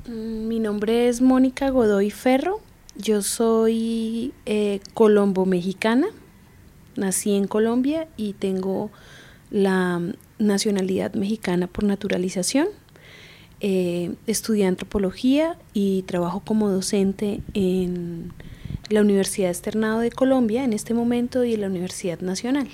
Mi nombre es Mónica Godoy Ferro. Yo soy colombo-mexicana. Nací en Colombia y tengo la nacionalidad mexicana por naturalización. Estudié antropología y trabajo como docente en la Universidad Externado de Colombia en este momento y en la Universidad Nacional.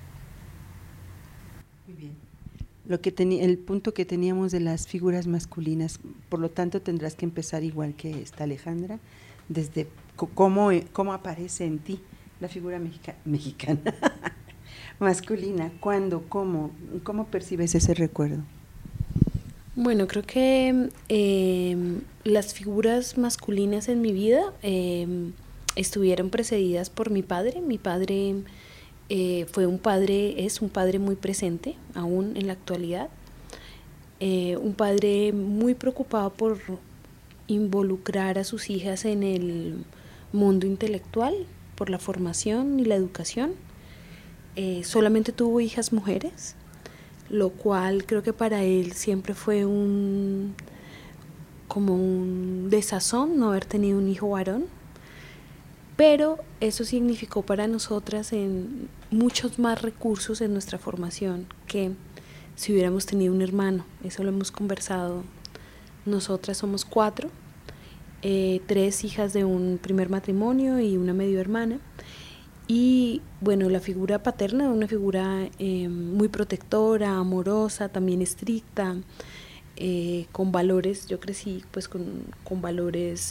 Muy bien. El punto que teníamos de las figuras masculinas, por lo tanto tendrás que empezar igual que esta Alejandra, desde cómo aparece en ti la figura mexicana, masculina, cuándo, cómo percibes ese recuerdo. Bueno, creo que las figuras masculinas en mi vida estuvieron precedidas por mi padre. Mi padre es un padre muy presente, aún en la actualidad. Un padre muy preocupado por involucrar a sus hijas en el mundo intelectual, por la formación y la educación. Solamente tuvo hijas mujeres, lo cual creo que para él siempre fue como un desazón no haber tenido un hijo varón, pero eso significó para nosotras en muchos más recursos en nuestra formación que si hubiéramos tenido un hermano. Eso lo hemos conversado. Nosotras somos 4, 3 hijas de un primer matrimonio y una medio hermana. Y bueno, la figura paterna es una figura muy protectora, amorosa, también estricta, con valores. Yo crecí pues con valores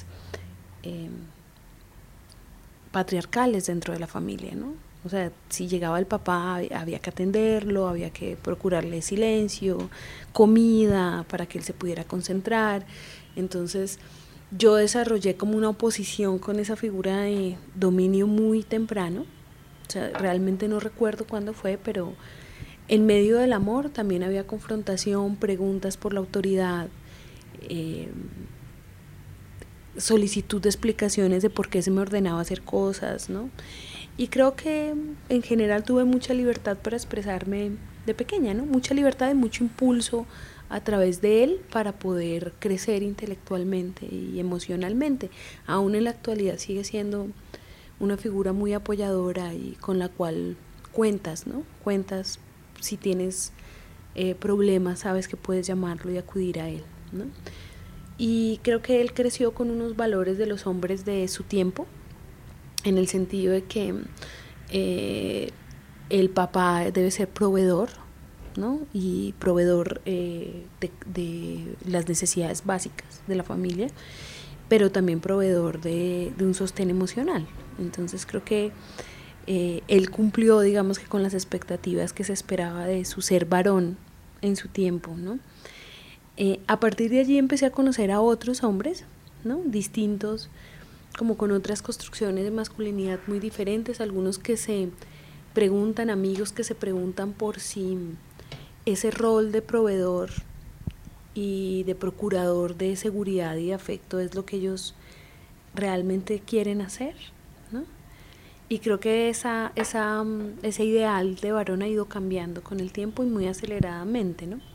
patriarcales dentro de la familia, ¿no? O sea, si llegaba el papá había que atenderlo, había que procurarle silencio, comida para que él se pudiera concentrar. Entonces yo desarrollé como una oposición con esa figura de dominio muy temprano. O sea, realmente no recuerdo cuándo fue, pero en medio del amor también había confrontación, preguntas por la autoridad, eh, solicitud de explicaciones de por qué se me ordenaba hacer cosas, ¿no? Y creo que en general tuve mucha libertad para expresarme de pequeña, ¿no? Mucha libertad y mucho impulso a través de él para poder crecer intelectualmente y emocionalmente. Aún en la actualidad sigue siendo una figura muy apoyadora y con la cual cuentas, ¿no? Cuentas si tienes problemas, sabes que puedes llamarlo y acudir a él, ¿no? Y creo que él creció con unos valores de los hombres de su tiempo, en el sentido de que eh, el papá debe ser proveedor, ¿no? Y proveedor de las necesidades básicas de la familia, pero también proveedor de un sostén emocional. Entonces creo que él cumplió, digamos que con las expectativas que se esperaba de su ser varón en su tiempo, ¿no? A partir de allí empecé a conocer a otros hombres, ¿no? Distintos, como con otras construcciones de masculinidad muy diferentes, algunos que se preguntan, amigos que se preguntan por si ese rol de proveedor y de procurador de seguridad y de afecto es lo que ellos realmente quieren hacer, ¿no? Y creo que ese ideal de varón ha ido cambiando con el tiempo y muy aceleradamente, ¿no?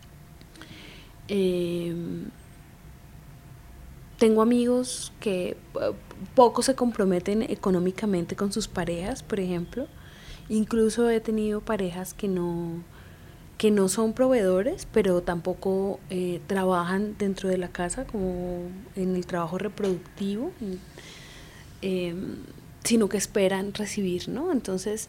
Eh, Tengo amigos que poco se comprometen económicamente con sus parejas, por ejemplo. Incluso he tenido parejas que no son proveedores, pero tampoco trabajan dentro de la casa, como en el trabajo reproductivo, eh, sino que esperan recibir, ¿no? Entonces,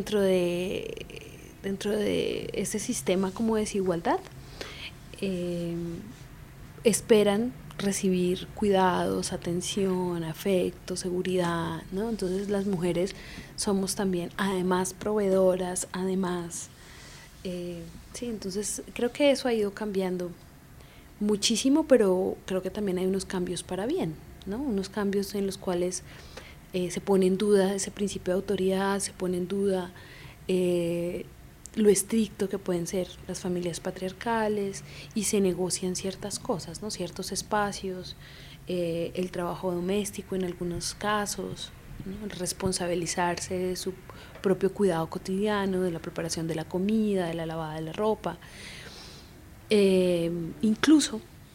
dentro de ese sistema como de desigualdad, eh, esperan recibir cuidados, atención, afecto, seguridad, ¿no? Entonces las mujeres somos también, además, proveedoras, además, sí, entonces creo que eso ha ido cambiando muchísimo, pero creo que también hay unos cambios para bien, ¿no? Unos cambios en los cuales se pone en duda ese principio de autoridad, se pone en duda eh, lo estricto que pueden ser las familias patriarcales y se negocian ciertas cosas, ¿no? Ciertos espacios, el trabajo doméstico en algunos casos, ¿no? El responsabilizarse de su propio cuidado cotidiano, de la preparación de la comida, de la lavada de la ropa. Incluso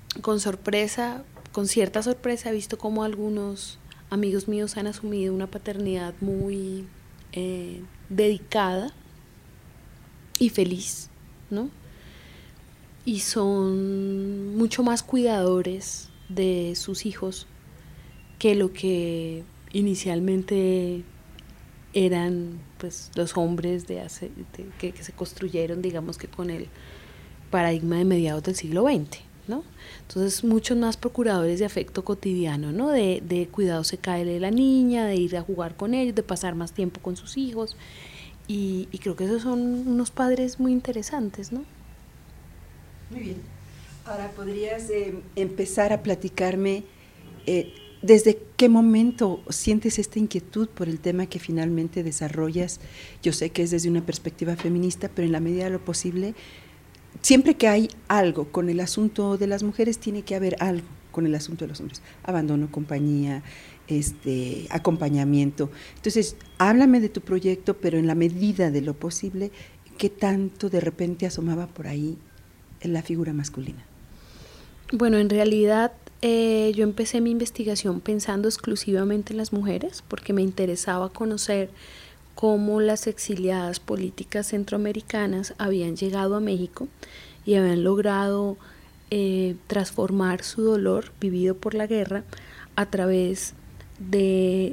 con sorpresa, con cierta sorpresa, he visto cómo algunos amigos míos han asumido una paternidad muy dedicada y feliz, ¿no? Y son mucho más cuidadores de sus hijos que lo que inicialmente eran pues los hombres que se construyeron, digamos, que con el paradigma de mediados del siglo XX, ¿no? Entonces muchos más procuradores de afecto cotidiano, ¿no? De cuidado se cae de la niña, de ir a jugar con ellos, de pasar más tiempo con sus hijos, y creo que esos son unos padres muy interesantes, ¿no? Muy bien. Ahora podrías empezar a platicarme desde qué momento sientes esta inquietud por el tema que finalmente desarrollas. Yo sé que es desde una perspectiva feminista, pero en la medida de lo posible, siempre que hay algo con el asunto de las mujeres, tiene que haber algo con el asunto de los hombres. Abandono, compañía, acompañamiento. Entonces, háblame de tu proyecto, pero en la medida de lo posible, ¿qué tanto de repente asomaba por ahí en la figura masculina? Bueno, en realidad yo empecé mi investigación pensando exclusivamente en las mujeres porque me interesaba conocer cómo las exiliadas políticas centroamericanas habían llegado a México y habían logrado transformar su dolor vivido por la guerra a través de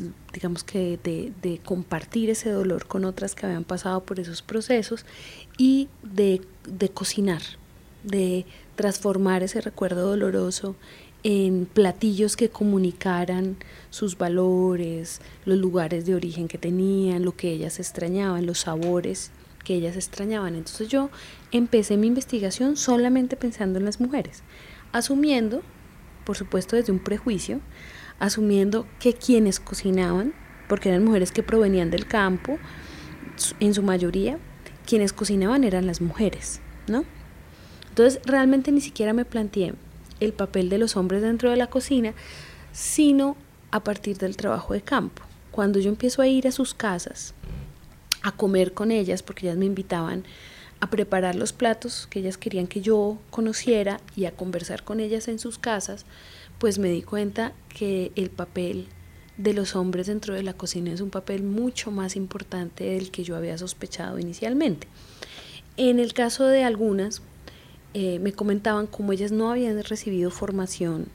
compartir ese dolor con otras que habían pasado por esos procesos y de cocinar, de transformar ese recuerdo doloroso en platillos que comunicaran sus valores, los lugares de origen que tenían, lo que ellas extrañaban, los sabores que ellas extrañaban. Entonces yo empecé mi investigación solamente pensando en las mujeres, asumiendo, por supuesto desde un prejuicio, asumiendo que quienes cocinaban, porque eran mujeres que provenían del campo, en su mayoría, quienes cocinaban eran las mujeres, ¿no? Entonces realmente ni siquiera me planteé el papel de los hombres dentro de la cocina, sino a partir del trabajo de campo. Cuando yo empiezo a ir a sus casas, a comer con ellas, porque ellas me invitaban a preparar los platos que ellas querían que yo conociera y a conversar con ellas en sus casas, pues me di cuenta que el papel de los hombres dentro de la cocina es un papel mucho más importante del que yo había sospechado inicialmente. En el caso de algunas, me comentaban cómo ellas no habían recibido formación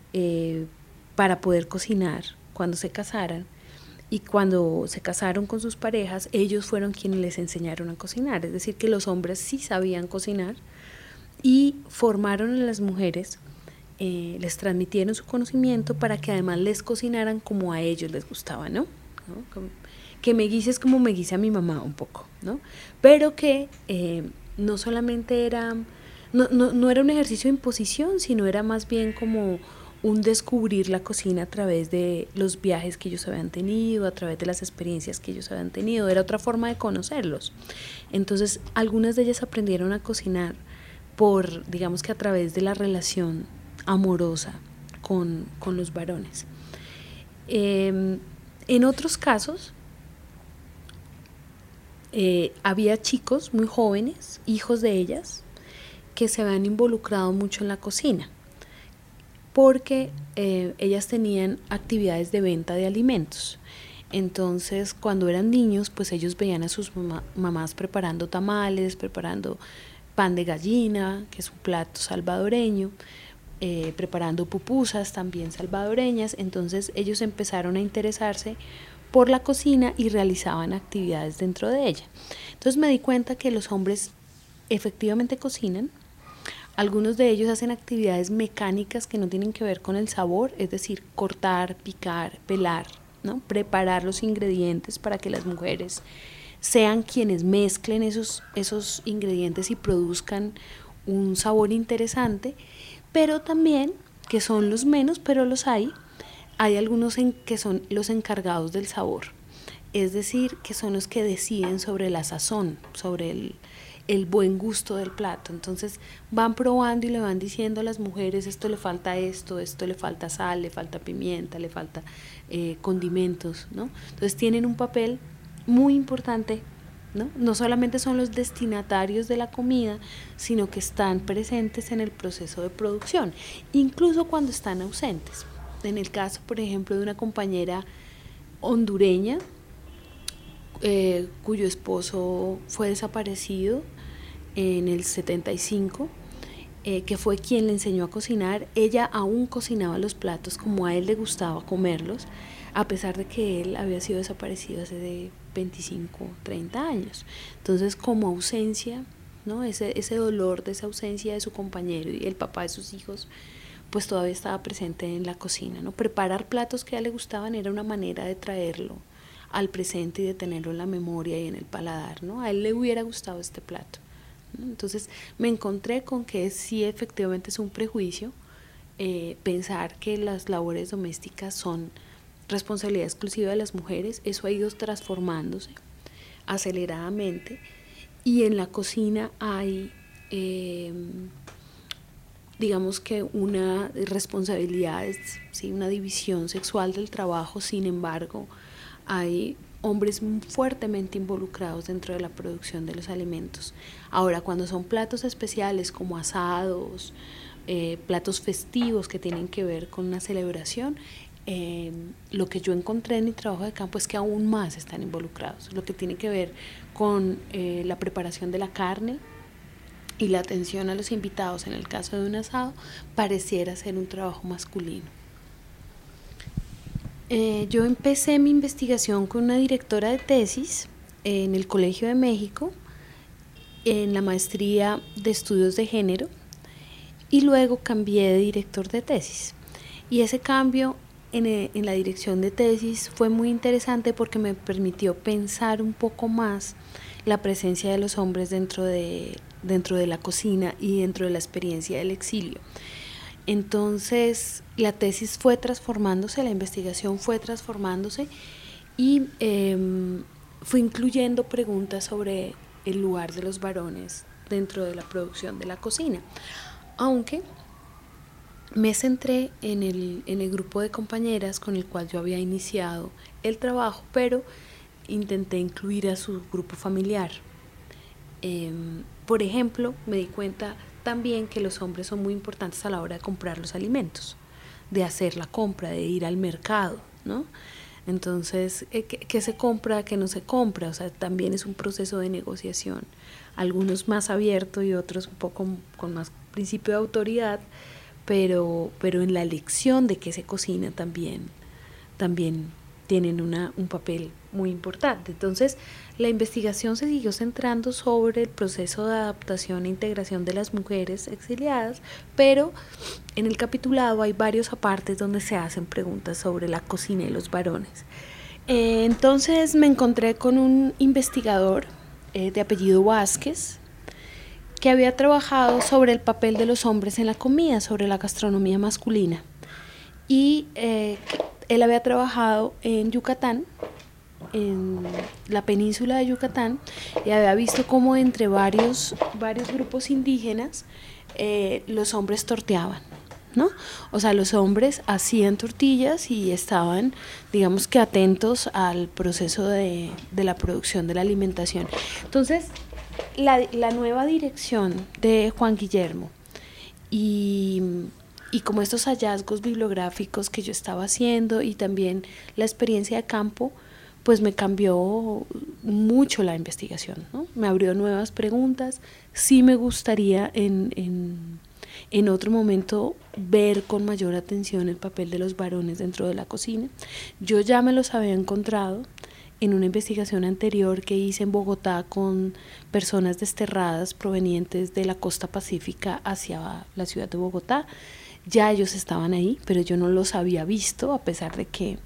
para poder cocinar cuando se casaran, y cuando se casaron con sus parejas, ellos fueron quienes les enseñaron a cocinar, es decir, que los hombres sí sabían cocinar y formaron a las mujeres, les transmitieron su conocimiento para que además les cocinaran como a ellos les gustaba, ¿no? Que me guises como me guise a mi mamá un poco, ¿no? Pero que no solamente era... No era un ejercicio de imposición, sino era más bien como un descubrir la cocina a través de los viajes que ellos habían tenido, a través de las experiencias que ellos habían tenido. Era otra forma de conocerlos. Entonces, algunas de ellas aprendieron a cocinar digamos que a través de la relación amorosa con los varones. En otros casos, había chicos muy jóvenes, hijos de ellas, que se habían involucrado mucho en la cocina, porque ellas tenían actividades de venta de alimentos. Entonces, cuando eran niños, pues ellos veían a sus mamás preparando tamales, preparando pan de gallina, que es un plato salvadoreño, preparando pupusas también salvadoreñas. Entonces ellos empezaron a interesarse por la cocina y realizaban actividades dentro de ella. Entonces me di cuenta que los hombres efectivamente cocinan. Algunos de ellos hacen actividades mecánicas que no tienen que ver con el sabor, es decir, cortar, picar, pelar, ¿no? Preparar los ingredientes para que las mujeres sean quienes mezclen esos ingredientes y produzcan un sabor interesante, pero también, que son los menos, pero los hay algunos que son los encargados del sabor, es decir, que son los que deciden sobre la sazón, sobre el buen gusto del plato. Entonces van probando y le van diciendo a las mujeres: esto le falta esto le falta sal, le falta pimienta, le falta condimentos, ¿no? Entonces tienen un papel muy importante ¿no? No solamente son los destinatarios de la comida, sino que están presentes en el proceso de producción, incluso cuando están ausentes. En el caso, por ejemplo, de una compañera hondureña, cuyo esposo fue desaparecido en el 75, que fue quien le enseñó a cocinar. Ella aún cocinaba los platos como a él le gustaba comerlos, a pesar de que él había sido desaparecido hace de 25, 30 años. Entonces, como ausencia, ¿no? Ese dolor de esa ausencia de su compañero y el papá de sus hijos, pues todavía estaba presente en la cocina, ¿no? Preparar platos que a él le gustaban era una manera de traerlo al presente y de tenerlo en la memoria y en el paladar, ¿no? A él le hubiera gustado este plato, ¿no? Entonces me encontré con que sí, efectivamente es un prejuicio pensar que las labores domésticas son responsabilidad exclusiva de las mujeres. Eso ha ido transformándose aceleradamente, y en la cocina hay digamos que una responsabilidad, ¿sí? Una división sexual del trabajo. Sin embargo, hay hombres fuertemente involucrados dentro de la producción de los alimentos. Ahora, cuando son platos especiales como asados, platos festivos que tienen que ver con una celebración, lo que yo encontré en mi trabajo de campo es que aún más están involucrados. Lo que tiene que ver con la preparación de la carne y la atención a los invitados en el caso de un asado pareciera ser un trabajo masculino. Yo empecé mi investigación con una directora de tesis en el Colegio de México, en la maestría de estudios de género, y luego cambié de director de tesis. Y ese cambio en la dirección de tesis fue muy interesante porque me permitió pensar un poco más la presencia de los hombres dentro de la cocina y dentro de la experiencia del exilio. Entonces la tesis fue transformándose, la investigación fue transformándose, y fue incluyendo preguntas sobre el lugar de los varones dentro de la producción de la cocina, aunque me centré en el grupo de compañeras con el cual yo había iniciado el trabajo, pero intenté incluir a su grupo familiar. Por ejemplo, me di cuenta también que los hombres son muy importantes a la hora de comprar los alimentos, de hacer la compra, de ir al mercado, ¿no? Entonces, ¿qué se compra, qué no se compra? O sea, también es un proceso de negociación, algunos más abierto y otros un poco con más principio de autoridad, pero en la elección de qué se cocina también tienen un papel muy importante. Entonces, la investigación se siguió centrando sobre el proceso de adaptación e integración de las mujeres exiliadas, pero en el capitulado hay varios apartes donde se hacen preguntas sobre la cocina y los varones. Entonces me encontré con un investigador de apellido Vázquez, que había trabajado sobre el papel de los hombres en la comida, sobre la gastronomía masculina. Y él había trabajado en Yucatán, en la península de Yucatán, y había visto cómo entre varios grupos indígenas los hombres torteaban, ¿no? O sea, los hombres hacían tortillas y estaban, digamos que atentos al proceso de la producción de la alimentación. Entonces, la nueva dirección de Juan Guillermo y como estos hallazgos bibliográficos que yo estaba haciendo, y también la experiencia de campo, pues me cambió mucho la investigación, ¿no? Me abrió nuevas preguntas. Sí me gustaría en otro momento ver con mayor atención el papel de los varones dentro de la cocina. Yo ya me los había encontrado en una investigación anterior que hice en Bogotá con personas desterradas provenientes de la costa pacífica hacia la ciudad de Bogotá. Ya ellos estaban ahí, pero yo no los había visto, a pesar de que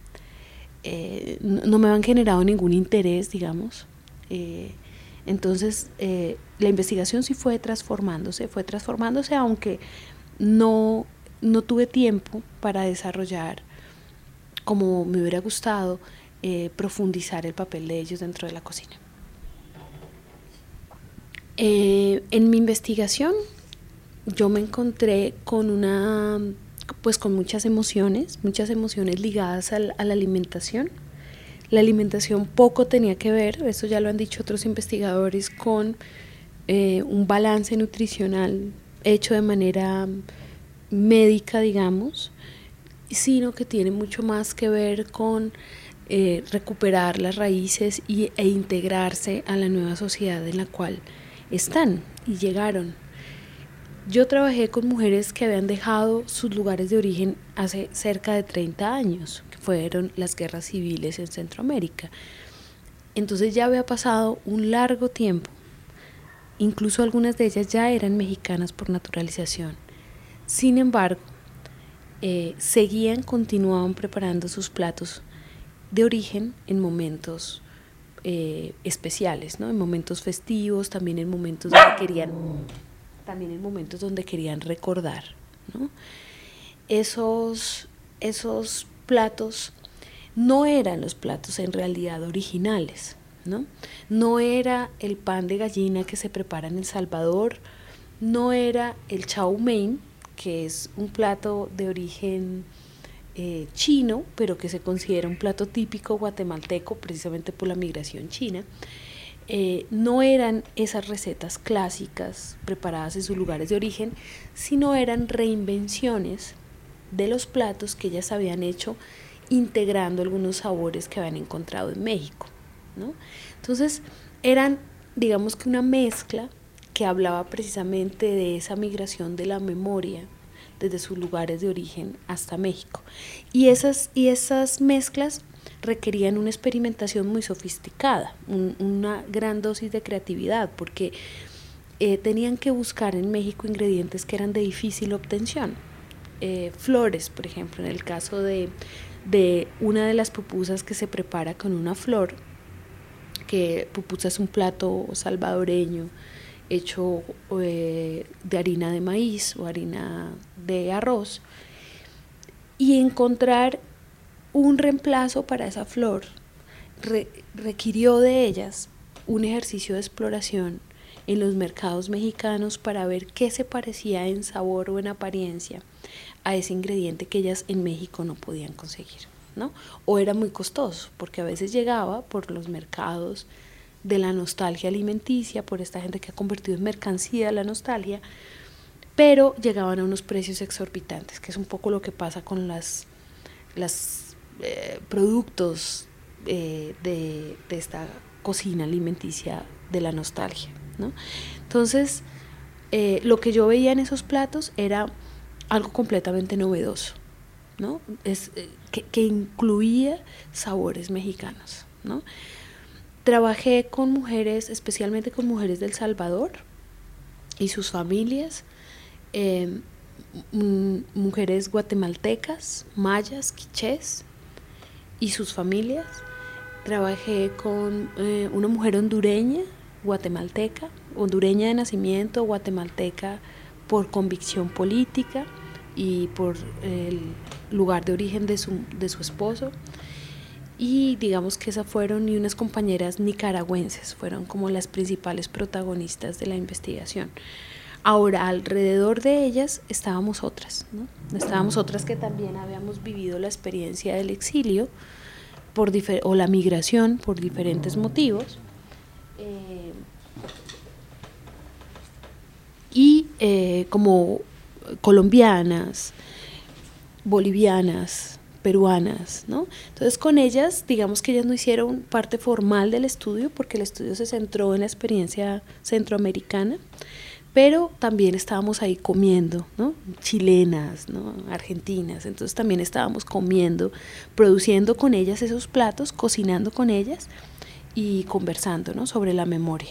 no me habían generado ningún interés, digamos. Entonces la investigación sí fue transformándose, aunque no tuve tiempo para desarrollar, como me hubiera gustado, profundizar el papel de ellos dentro de la cocina. En mi investigación yo me encontré con con muchas emociones ligadas a la alimentación. la alimentación poco tenía que ver, eso ya lo han dicho otros investigadores, con un balance nutricional hecho de manera médica, digamos, sino que tiene mucho más que ver con recuperar las raíces e integrarse a la nueva sociedad en la cual están y llegaron. Yo trabajé con mujeres que habían dejado sus lugares de origen hace cerca de 30 años, que fueron las guerras civiles en Centroamérica. Entonces ya había pasado un largo tiempo, incluso algunas de ellas ya eran mexicanas por naturalización. Sin embargo, continuaban preparando sus platos de origen en momentos especiales, ¿no? En momentos festivos, también en momentos donde querían recordar, ¿no? Esos platos no eran los platos en realidad originales, ¿no? No era el pan de gallina que se prepara en El Salvador, no era el chow mein, que es un plato de origen chino, pero que se considera un plato típico guatemalteco precisamente por la migración china. No eran esas recetas clásicas preparadas en sus lugares de origen, sino eran reinvenciones de los platos que ellas habían hecho integrando algunos sabores que habían encontrado en México, ¿no? Entonces eran, digamos que una mezcla que hablaba precisamente de esa migración de la memoria desde sus lugares de origen hasta México. Y esas mezclas requerían una experimentación muy sofisticada, una gran dosis de creatividad, porque tenían que buscar en México ingredientes que eran de difícil obtención. Flores, por ejemplo, en el caso de una de las pupusas que se prepara con una flor, que pupusa es un plato salvadoreño hecho de harina de maíz o harina de arroz, y encontrar un reemplazo para esa flor requirió de ellas un ejercicio de exploración en los mercados mexicanos para ver qué se parecía en sabor o en apariencia a ese ingrediente que ellas en México no podían conseguir, ¿no? O era muy costoso, porque a veces llegaba por los mercados de la nostalgia alimenticia, por esta gente que ha convertido en mercancía la nostalgia, pero llegaban a unos precios exorbitantes, que es un poco lo que pasa con las productos de esta cocina alimenticia de la nostalgia, ¿no? Entonces, lo que yo veía en esos platos era algo completamente novedoso, ¿no? Que incluía sabores mexicanos, ¿no? Trabajé con mujeres, especialmente con mujeres del Salvador y sus familias, mujeres guatemaltecas, mayas, quichés y sus familias. Trabajé con una mujer hondureña, guatemalteca, hondureña de nacimiento, guatemalteca por convicción política y por el lugar de origen de su esposo. Y digamos que esas fueron, y unas compañeras nicaragüenses fueron como las principales protagonistas de la investigación. Ahora, alrededor de ellas estábamos otras, ¿no? Estábamos otras que también habíamos vivido la experiencia del exilio o la migración por diferentes motivos, como colombianas, bolivianas, peruanas, ¿no? Entonces con ellas, digamos que ellas no hicieron parte formal del estudio, porque el estudio se centró en la experiencia centroamericana, pero también estábamos ahí comiendo, ¿no? Chilenas, ¿no? Argentinas, entonces también estábamos comiendo, produciendo con ellas esos platos, cocinando con ellas y conversando, ¿no? Sobre la memoria.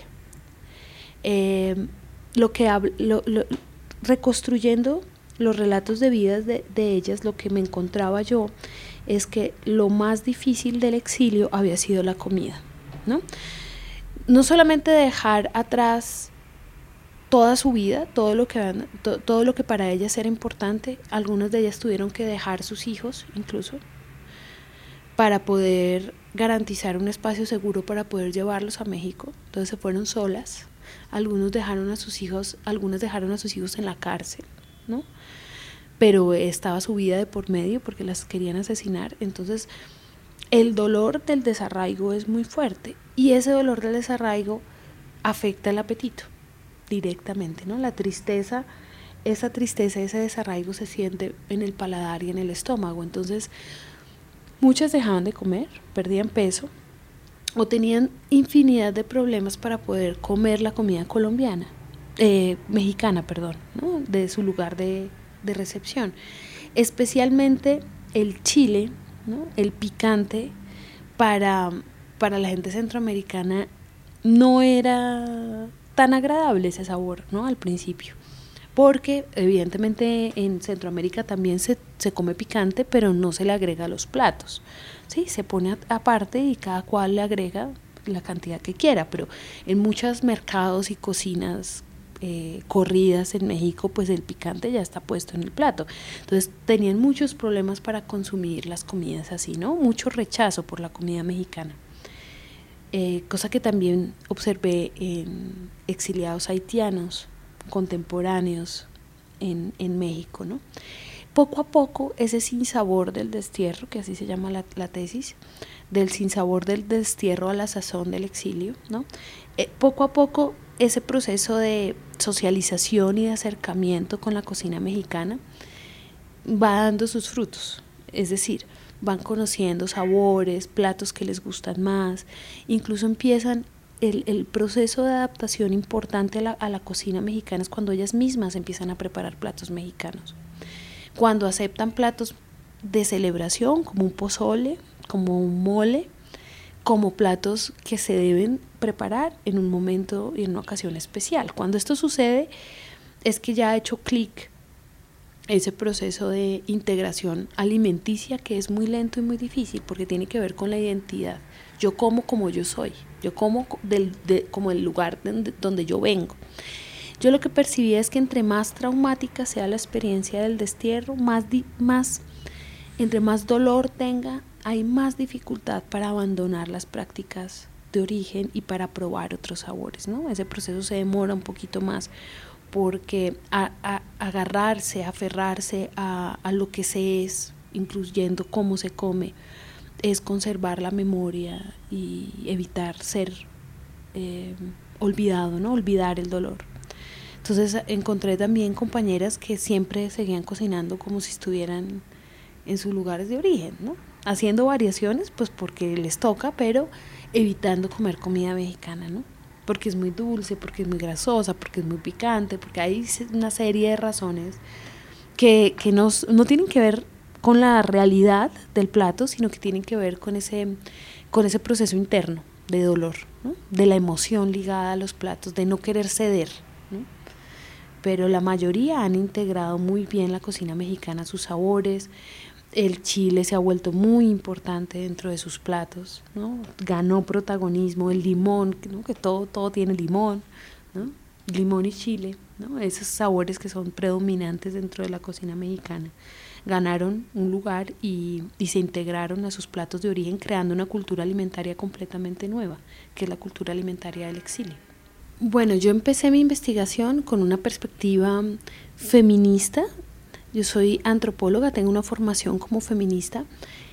Reconstruyendo los relatos de vidas de ellas, lo que me encontraba yo es que lo más difícil del exilio había sido la comida, ¿no? No solamente dejar atrás toda su vida, todo lo que para ellas era importante. Algunas de ellas tuvieron que dejar sus hijos incluso para poder garantizar un espacio seguro para poder llevarlos a México. Entonces se fueron solas. Algunas dejaron a sus hijos en la cárcel, ¿no? Pero estaba su vida de por medio porque las querían asesinar. Entonces el dolor del desarraigo es muy fuerte y ese dolor del desarraigo afecta el apetito directamente, ¿no? La tristeza, ese desarraigo se siente en el paladar y en el estómago. Entonces, muchas dejaban de comer, perdían peso o tenían infinidad de problemas para poder comer la comida colombiana, mexicana, perdón, ¿no? De su lugar de recepción. Especialmente el chile, ¿no? El picante para la gente centroamericana no era tan agradable ese sabor, ¿no? Al principio, porque evidentemente en Centroamérica también se come picante, pero no se le agrega a los platos, ¿sí? Se pone aparte y cada cual le agrega la cantidad que quiera, pero en muchos mercados y cocinas corridas en México, pues el picante ya está puesto en el plato. Entonces tenían muchos problemas para consumir las comidas así, ¿no? Mucho rechazo por la comida mexicana. Cosa que también observé en exiliados haitianos contemporáneos en México, ¿no? Poco a poco ese sinsabor del destierro, que así se llama la tesis, del sinsabor del destierro a la sazón del exilio, ¿no? Poco a poco ese proceso de socialización y de acercamiento con la cocina mexicana va dando sus frutos, es decir, van conociendo sabores, platos que les gustan más, incluso empiezan el proceso de adaptación importante a la cocina mexicana es cuando ellas mismas empiezan a preparar platos mexicanos, cuando aceptan platos de celebración como un pozole, como un mole, como platos que se deben preparar en un momento y en una ocasión especial. Cuando esto sucede es que ya ha hecho clic ese proceso de integración alimenticia, que es muy lento y muy difícil porque tiene que ver con la identidad. Yo como yo soy, yo como como el lugar donde yo vengo. Yo lo que percibía es que entre más traumática sea la experiencia del destierro, entre más dolor tenga, hay más dificultad para abandonar las prácticas de origen y para probar otros sabores, ¿no? Ese proceso se demora un poquito más porque agarrarse, aferrarse a lo que se es, incluyendo cómo se come, es conservar la memoria y evitar ser olvidado, ¿no? Olvidar el dolor. Entonces encontré también compañeras que siempre seguían cocinando como si estuvieran en sus lugares de origen, ¿no? Haciendo variaciones, pues porque les toca, pero evitando comer comida mexicana, ¿no? Porque es muy dulce, porque es muy grasosa, porque es muy picante, porque hay una serie de razones que no tienen que ver con la realidad del plato, sino que tienen que ver con ese proceso interno de dolor, ¿no? De la emoción ligada a los platos, de no querer ceder, ¿no? Pero la mayoría han integrado muy bien la cocina mexicana, sus sabores. El chile se ha vuelto muy importante dentro de sus platos, ¿no? Ganó protagonismo, el limón, ¿no? Que todo tiene limón, ¿no? Limón y chile, ¿no? Esos sabores que son predominantes dentro de la cocina mexicana ganaron un lugar y se integraron a sus platos de origen, creando una cultura alimentaria completamente nueva, que es la cultura alimentaria del exilio. Bueno, yo empecé mi investigación con una perspectiva feminista. Yo soy antropóloga, tengo una formación como feminista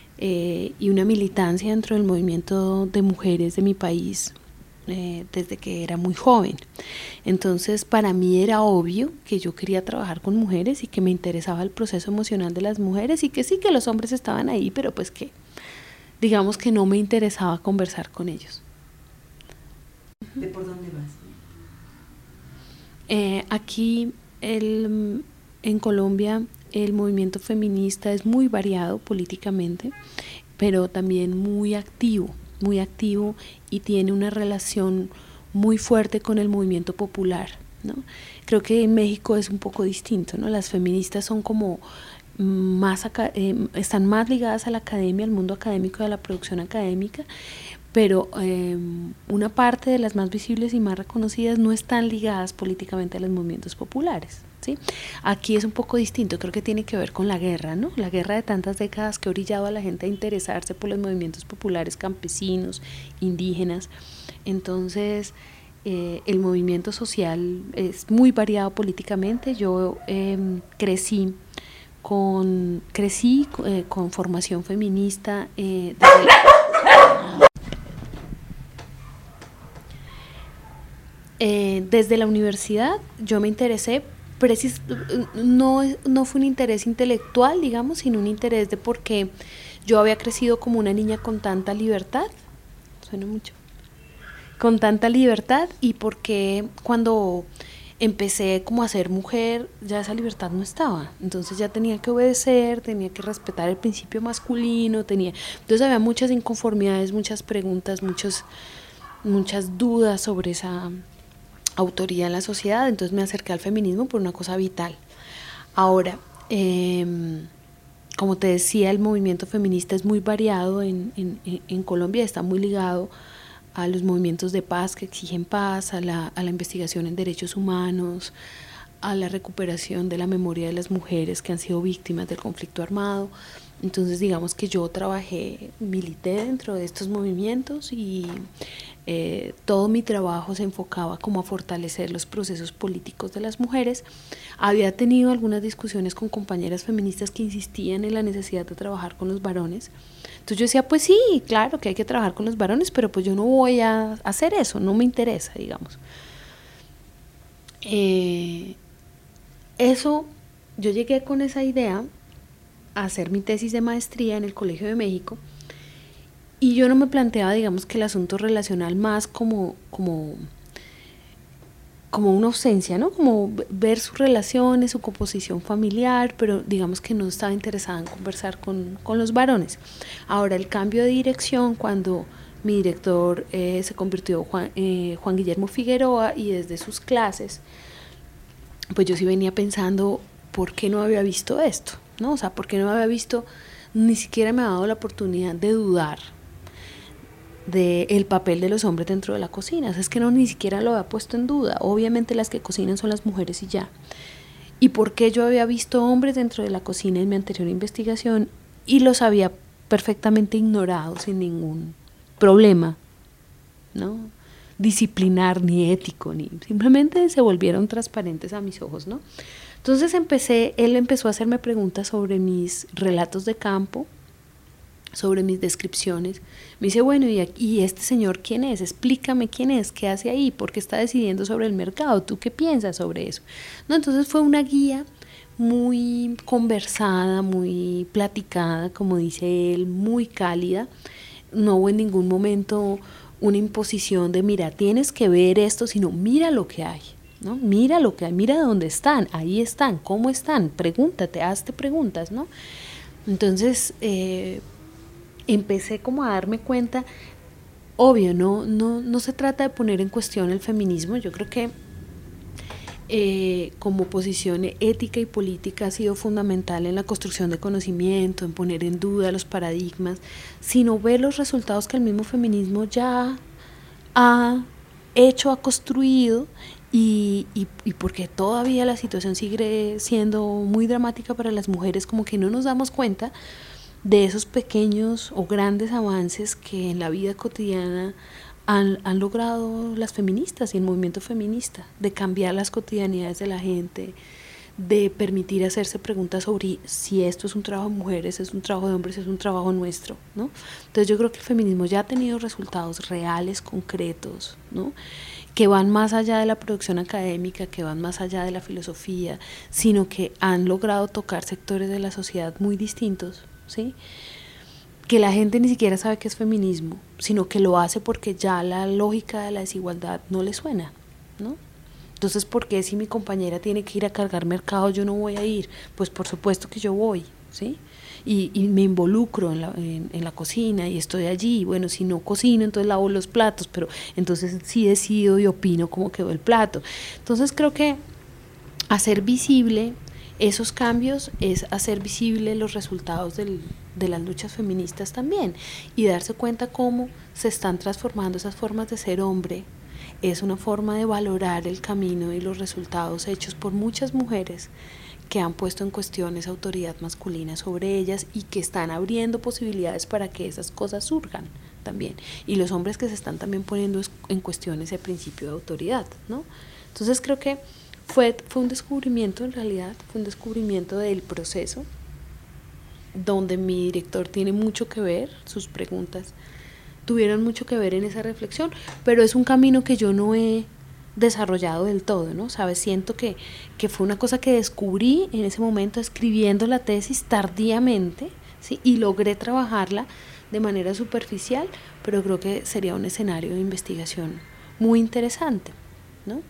y una militancia dentro del movimiento de mujeres de mi país desde que era muy joven. Entonces, para mí era obvio que yo quería trabajar con mujeres y que me interesaba el proceso emocional de las mujeres y que sí, que los hombres estaban ahí, pero pues que digamos que no me interesaba conversar con ellos. ¿De por dónde vas? Aquí en Colombia el movimiento feminista es muy variado políticamente, pero también muy activo y tiene una relación muy fuerte con el movimiento popular, ¿no? Creo que en México es un poco distinto, ¿no? Las feministas son como están más ligadas a la academia, al mundo académico y a la producción académica, pero una parte de las más visibles y más reconocidas no están ligadas políticamente a los movimientos populares, ¿sí? Aquí es un poco distinto, creo que tiene que ver con la guerra, ¿no? La guerra de tantas décadas que ha orillado a la gente a interesarse por los movimientos populares campesinos, indígenas. Entonces, el movimiento social es muy variado políticamente. Yo crecí crecí con formación feminista. Desde la universidad yo me interesé, no fue un interés intelectual, digamos, sino un interés de porque yo había crecido como una niña con tanta libertad, suena mucho, con tanta libertad, y porque cuando empecé como a ser mujer ya esa libertad no estaba, entonces ya tenía que obedecer, tenía que respetar el principio masculino, entonces había muchas inconformidades, muchas preguntas, muchas dudas sobre esa autoridad en la sociedad. Entonces me acerqué al feminismo por una cosa vital. Ahora, como te decía, el movimiento feminista es muy variado en Colombia, está muy ligado a los movimientos de paz que exigen paz, a la investigación en derechos humanos, a la recuperación de la memoria de las mujeres que han sido víctimas del conflicto armado. Entonces digamos que yo milité dentro de estos movimientos y todo mi trabajo se enfocaba como a fortalecer los procesos políticos de las mujeres. Había tenido algunas discusiones con compañeras feministas que insistían en la necesidad de trabajar con los varones. Entonces yo decía, pues sí, claro que hay que trabajar con los varones, pero pues yo no voy a hacer eso, no me interesa, digamos. Yo llegué con esa idea a hacer mi tesis de maestría en el Colegio de México, y yo no me planteaba, digamos, que el asunto relacional más como una ausencia, ¿no? Como ver sus relaciones, su composición familiar, pero digamos que no estaba interesada en conversar con los varones. Ahora, el cambio de dirección, cuando mi director se convirtió Juan Guillermo Figueroa, y desde sus clases, pues yo sí venía pensando, ¿por qué no había visto esto? ¿No? O sea, ¿por qué no había visto, ni siquiera me ha dado la oportunidad de dudar del papel de los hombres dentro de la cocina? O sea, es que ni siquiera lo había puesto en duda. Obviamente las que cocinan son las mujeres y ya. ¿Y por qué yo había visto hombres dentro de la cocina en mi anterior investigación y los había perfectamente ignorado sin ningún problema, ¿no? Disciplinar, ni ético, simplemente se volvieron transparentes a mis ojos, ¿no? Entonces él empezó a hacerme preguntas sobre mis relatos de campo, sobre mis descripciones. Me dice, bueno, ¿y este señor quién es? Explícame quién es, qué hace ahí, por qué está decidiendo sobre el mercado, ¿tú qué piensas sobre eso? ¿No? Entonces fue una guía muy conversada, muy platicada, como dice él, muy cálida. No hubo en ningún momento una imposición de, mira, tienes que ver esto, sino mira lo que hay, ¿no? Mira lo que hay, mira dónde están, ahí están, cómo están, pregúntate, hazte preguntas, ¿no? Entonces empecé como a darme cuenta, obvio, no se trata de poner en cuestión el feminismo. Yo creo que como posición ética y política ha sido fundamental en la construcción de conocimiento, en poner en duda los paradigmas, sino ver los resultados que el mismo feminismo ya ha hecho, ha construido, y porque todavía la situación sigue siendo muy dramática para las mujeres, como que no nos damos cuenta de esos pequeños o grandes avances que en la vida cotidiana han logrado las feministas y el movimiento feminista, de cambiar las cotidianidades de la gente, de permitir hacerse preguntas sobre si esto es un trabajo de mujeres, es un trabajo de hombres, es un trabajo nuestro, ¿no? Entonces yo creo que el feminismo ya ha tenido resultados reales, concretos, ¿no? Que van más allá de la producción académica, que van más allá de la filosofía, sino que han logrado tocar sectores de la sociedad muy distintos, ¿sí? Que la gente ni siquiera sabe qué es feminismo, sino que lo hace porque ya la lógica de la desigualdad no le suena, ¿no? Entonces, ¿por qué si mi compañera tiene que ir a cargar mercado yo no voy a ir? Pues por supuesto que yo voy, ¿sí? Y me involucro en la cocina y estoy allí. Bueno, si no cocino, entonces lavo los platos, pero entonces sí decido y opino cómo quedó el plato. Entonces creo que hacer visible esos cambios es hacer visible los resultados de las luchas feministas también, y darse cuenta cómo se están transformando esas formas de ser hombre. Es una forma de valorar el camino y los resultados hechos por muchas mujeres que han puesto en cuestión esa autoridad masculina sobre ellas y que están abriendo posibilidades para que esas cosas surjan también. Y los hombres que se están también poniendo en cuestión ese principio de autoridad, ¿no? Entonces creo que fue un descubrimiento, en realidad, fue un descubrimiento del proceso donde mi director tiene mucho que ver, sus preguntas tuvieron mucho que ver en esa reflexión, pero es un camino que yo no he desarrollado del todo, ¿no? ¿Sabes? Siento que fue una cosa que descubrí en ese momento escribiendo la tesis tardíamente, ¿sí? Y logré trabajarla de manera superficial, pero creo que sería un escenario de investigación muy interesante, ¿no?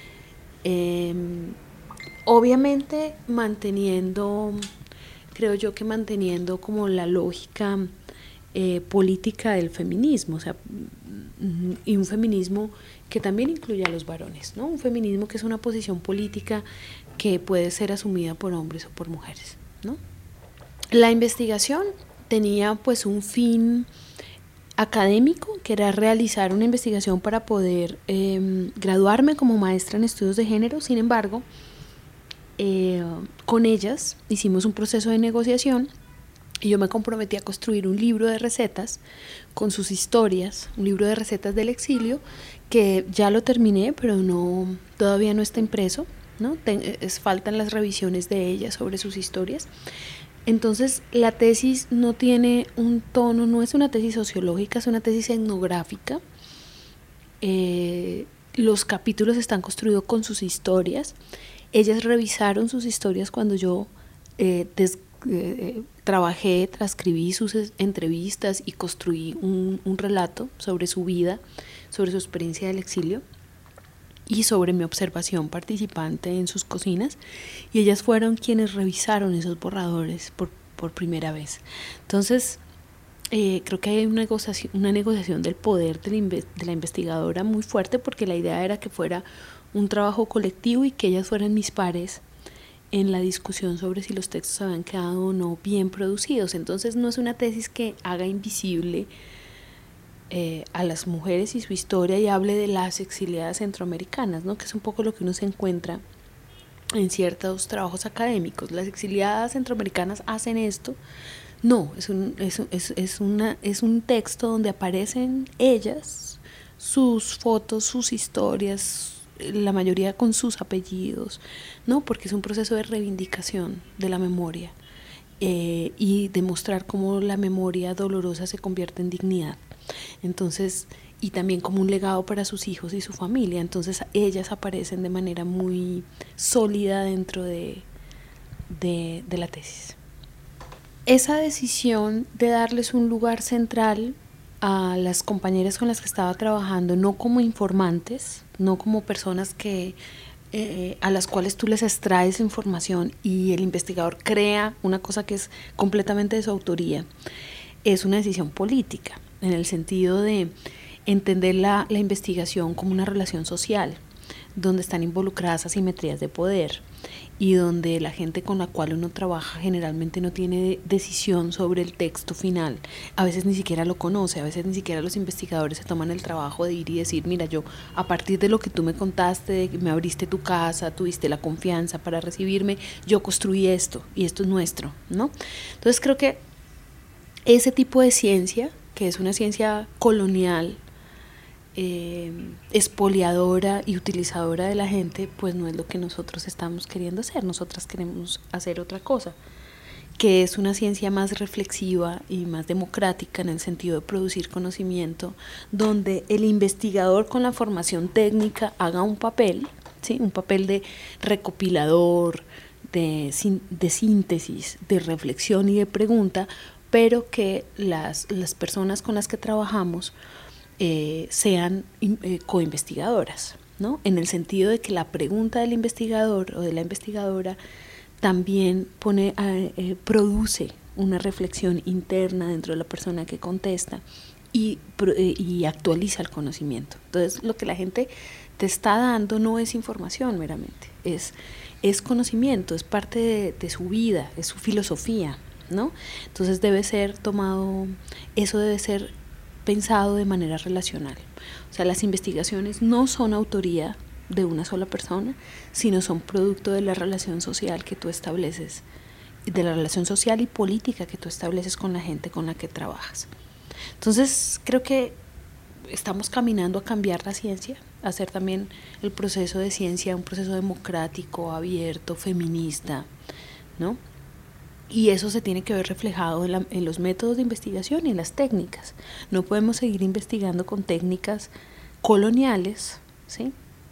Obviamente creo yo que manteniendo como la lógica política del feminismo, o sea, y un feminismo que también incluye a los varones, ¿no? Un feminismo que es una posición política que puede ser asumida por hombres o por mujeres, ¿no? La investigación tenía pues un fin académico, que era realizar una investigación para poder graduarme como maestra en estudios de género. Sin embargo, con ellas hicimos un proceso de negociación y yo me comprometí a construir un libro de recetas con sus historias, un libro de recetas del exilio, que ya lo terminé, pero todavía no está impreso, ¿no? Faltan las revisiones de ella sobre sus historias. Entonces la tesis no tiene un tono, no es una tesis sociológica, es una tesis etnográfica. Los capítulos están construidos con sus historias. Ellas revisaron sus historias cuando yo trabajé, transcribí sus entrevistas y construí un relato sobre su vida, sobre su experiencia del exilio y sobre mi observación participante en sus cocinas, y ellas fueron quienes revisaron esos borradores por primera vez. Entonces creo que hay una negociación del poder de la investigadora muy fuerte, porque la idea era que fuera un trabajo colectivo y que ellas fueran mis pares en la discusión sobre si los textos habían quedado o no bien producidos. Entonces no es una tesis que haga invisible a las mujeres y su historia y hable de las exiliadas centroamericanas, ¿no? Que es un poco lo que uno se encuentra en ciertos trabajos académicos. Las exiliadas centroamericanas hacen esto. No, es un texto donde aparecen ellas, sus fotos, sus historias, la mayoría con sus apellidos, ¿no? Porque es un proceso de reivindicación de la memoria y demostrar cómo la memoria dolorosa se convierte en dignidad. Entonces, y también como un legado para sus hijos y su familia. Entonces ellas aparecen de manera muy sólida dentro de la tesis. Esa decisión de darles un lugar central a las compañeras con las que estaba trabajando, no como informantes, no como personas a las cuales tú les extraes información y el investigador crea una cosa que es completamente de su autoría, es una decisión política, en el sentido de entender la investigación como una relación social, donde están involucradas asimetrías de poder y donde la gente con la cual uno trabaja generalmente no tiene decisión sobre el texto final, a veces ni siquiera lo conoce, a veces ni siquiera los investigadores se toman el trabajo de ir y decir, mira, yo a partir de lo que tú me contaste, me abriste tu casa, tuviste la confianza para recibirme, yo construí esto y esto es nuestro, ¿no? Entonces creo que ese tipo de ciencia, que es una ciencia colonial, expoliadora y utilizadora de la gente, pues no es lo que nosotros estamos queriendo hacer. Nosotras queremos hacer otra cosa, que es una ciencia más reflexiva y más democrática en el sentido de producir conocimiento, donde el investigador con la formación técnica haga un papel, ¿sí? Un papel de recopilador, de síntesis, de reflexión y de pregunta, pero que las personas con las que trabajamos sean coinvestigadoras, ¿no? En el sentido de que la pregunta del investigador o de la investigadora también produce una reflexión interna dentro de la persona que contesta y actualiza el conocimiento. Entonces lo que la gente te está dando no es información meramente, es conocimiento, es parte de su vida, es su filosofía, ¿no? Entonces eso debe ser pensado de manera relacional. O sea, las investigaciones no son autoría de una sola persona, sino son producto de la relación social que tú estableces, de la relación social y política que tú estableces con la gente con la que trabajas. Entonces, creo que estamos caminando a cambiar la ciencia, a hacer también el proceso de ciencia un proceso democrático, abierto, feminista, ¿no? Y eso se tiene que ver reflejado en los métodos de investigación y en las técnicas. No podemos seguir investigando con técnicas coloniales, ¿sí?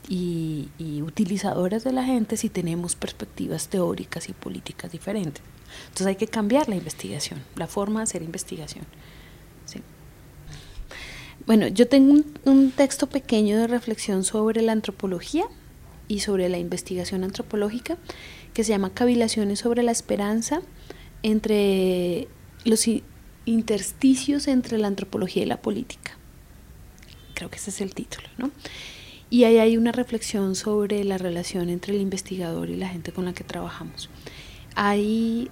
y utilizadoras de la gente si tenemos perspectivas teóricas y políticas diferentes. Entonces hay que cambiar la investigación, la forma de hacer investigación. ¿Sí? Bueno, yo tengo un texto pequeño de reflexión sobre la antropología y sobre la investigación antropológica que se llama Cavilaciones sobre la esperanza entre los intersticios entre la antropología y la política. Creo que ese es el título, ¿no? Y ahí hay una reflexión sobre la relación entre el investigador y la gente con la que trabajamos. Hay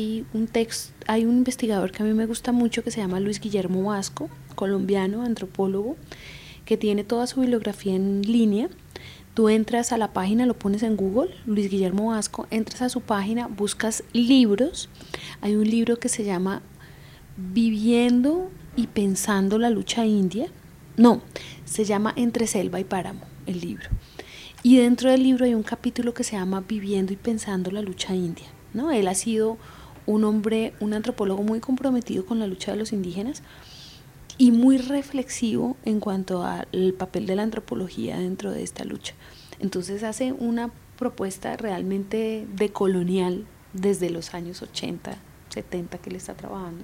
un investigador que a mí me gusta mucho que se llama Luis Guillermo Vasco, colombiano, antropólogo, que tiene toda su bibliografía en línea. Tú entras a la página, lo pones en Google, Luis Guillermo Vasco, entras a su página, buscas libros. Hay un libro que se llama Viviendo y Pensando la Lucha India. No, se llama Entre Selva y Páramo, el libro. Y dentro del libro hay un capítulo que se llama Viviendo y Pensando la Lucha India, ¿no? Él ha sido un antropólogo muy comprometido con la lucha de los indígenas y muy reflexivo en cuanto al papel de la antropología dentro de esta lucha. Entonces hace una propuesta realmente decolonial desde los años 80, 70 que él está trabajando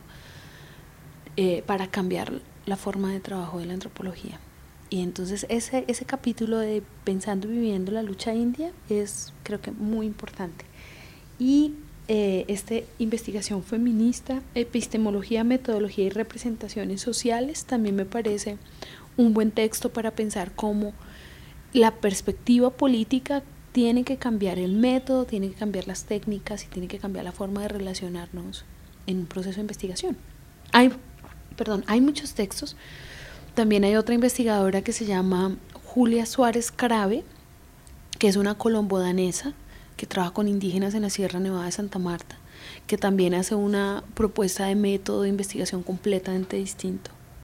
para cambiar la forma de trabajo de la antropología. Y entonces ese capítulo de Pensando y Viviendo la Lucha India es, creo que, muy importante. Y esta investigación feminista, epistemología, metodología y representaciones sociales, también me parece un buen texto para pensar cómo la perspectiva política tiene que cambiar el método, tiene que cambiar las técnicas y tiene que cambiar la forma de relacionarnos en un proceso de investigación. Hay muchos textos. También hay otra investigadora que se llama Julia Suárez Carabe, que es una colombo-danesa que trabaja con indígenas en la Sierra Nevada de Santa Marta, que también hace una propuesta de método de investigación completamente distinto.